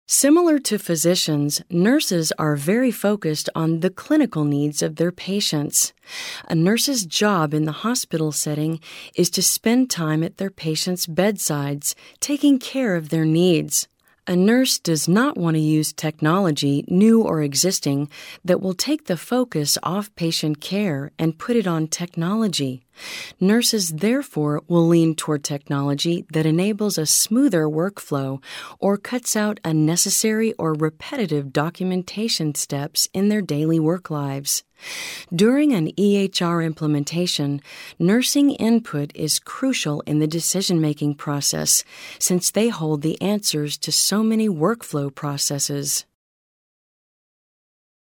Similar to physicians, nurses are very focused on the clinical needs of their patients. A nurse's job in the hospital setting is to spend time at their patients' bedsides, taking care of their needs. A nurse does not want to use technology, new or existing, that will take the focus off patient care and put it on technology. Nurses, therefore, will lean toward technology that enables a smoother workflow or cuts out unnecessary or repetitive documentation steps in their daily work lives. During an EHR implementation, nursing input is crucial in the decision-making process since they hold the answers to so many workflow processes.